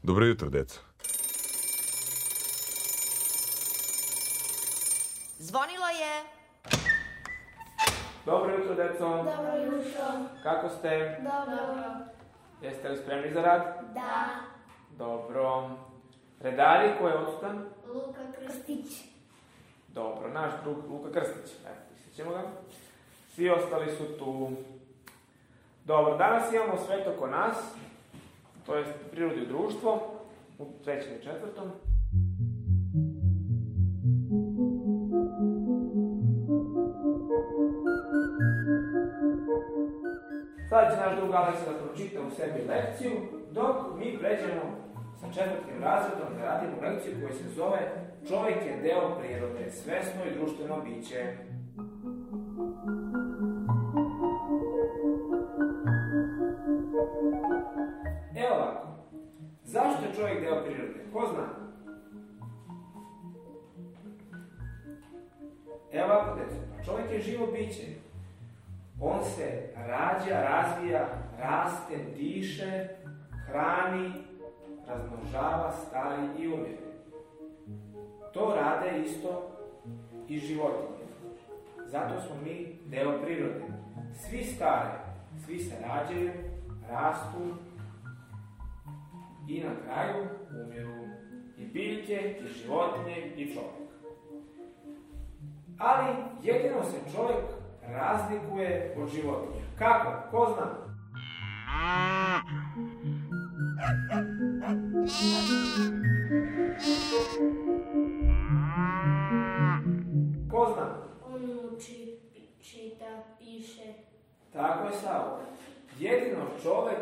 Dobro jutro, deco. Zvonilo je. Dobro jutro, deco. Dobro jutro. Kako ste? Dobro. Jeste li spremni za rad? Da. Dobro. Redari, ko je odsutan? Luka Krstić. Dobro, naš drug Luka Krstić. Evo, pisat ćemo ga. Svi ostali su tu. Dobro, danas imamo svet oko nas, to je prirodu i društvo, u 3. i 4. Sada će naš drug Aleksa da pročita u sebi lekciju, dok mi pređemo sa 4. razredom da radimo lekciju koja se zove Čovjek je deo prirode, svesno i društveno biće. Evo ovako, zašto je čovjek deo prirode? Ko zna? Evo ovako, deco, čovjek je živo biće. On se rađa, razvija, raste, diše, hrani, razmnožava, stari i umire. To rade isto i životinje. Zato smo mi deo prirode. Svi stare, svi se rađaju, rastu i na kraju umiru. I biljke, i životinje, i čovjek. Ali jedino se čovjek razlikuje od životinja. Kako? Ko zna? Ko zna? On uči, čita, piše. Tako je, Savo. Jedino čovjek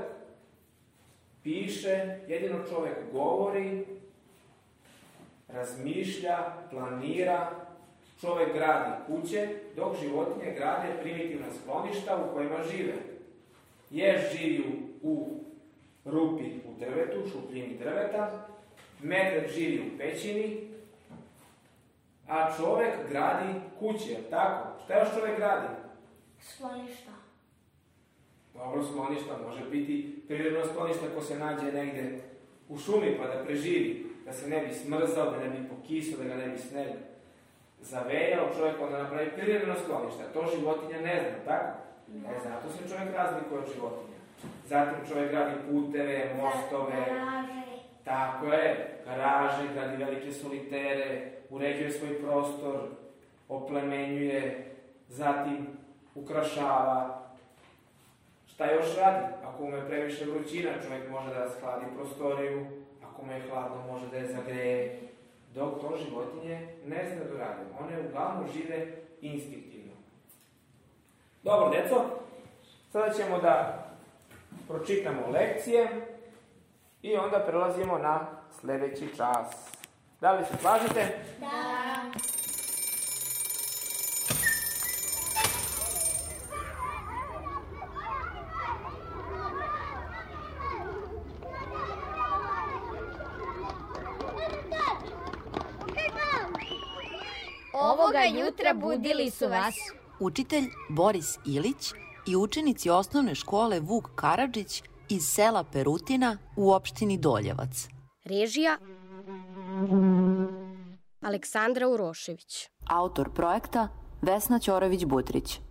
piše, jedino čovjek govori, razmišlja, planira, čovjek gradi kuće, dok životinje grade primitivna skloništa u kojima žive. Jež živi u rupi u drvetu, šupljini drveta, medved živi u pećini, a čovjek gradi kuće, tako? Šta još čovjek gradi? Skloništa. Dobro, skloništa može biti prirodno skloništa ko se nađe negde u šumi pa da preživi, da se ne bi smrzao, da ne bi pokisao, da ga ne bi sneg zavejao, čovjek onda napravi prirodno skloništa. To životinja ne zna, tako? Zato se čovjek razlikuje od životinja. Zatim čovjek gradi puteve, mostove, Garaže. tako je, garaže, gradi velike solitere, uređuje svoj prostor, oplemenjuje, zatim ukrašava. Šta još radi? Ako mu je previše vrućina, čovjek može da shladi prostoriju, ako mu je hladno, može da je zagreje, dok to životinje ne zna da rade. One uglavnom žive instinktivno. Dobro, deco, sada ćemo da pročitamo lekcije i onda prelazimo na sljedeći čas. Da li se slažete? Da. Ovoga jutra budili su vas učitelj Boris Ilić i učenici osnovne škole Vuk Karadžić iz sela Perutina u opštini Doljevac. Režija Aleksandra Urošević. Autor projekta Vesna Ćorović-Butrić.